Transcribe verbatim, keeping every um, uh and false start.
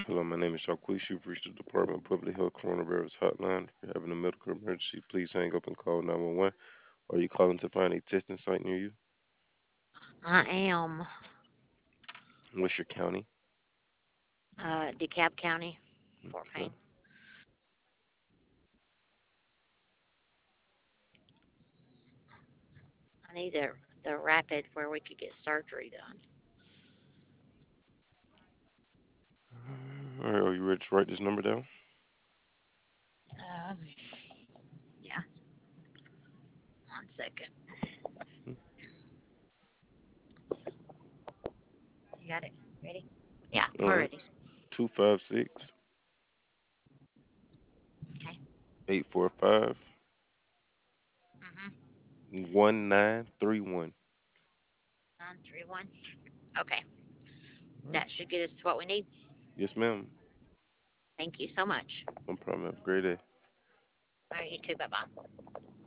Hello, my name is Shaquish. You've reached the Department of Public Health Coronavirus Hotline. If you're having a medical emergency, please hang up and call nine one one. Are you calling to find a testing site near you? I am What's your county? uh, DeKalb County, Fort Okay. Payne. I need the the rapid where we could get surgery done. All right, are you ready to write this number down? Um, yeah, one second. You got it? Ready? Yeah, All we're right. ready. Two five six Okay. eight four five Mhm. one nine three one. Nine three one. Okay, All right. that should get us to what we need. Yes, ma'am. Thank you so much. No problem. Have a great day. All right, you too. Bye bye.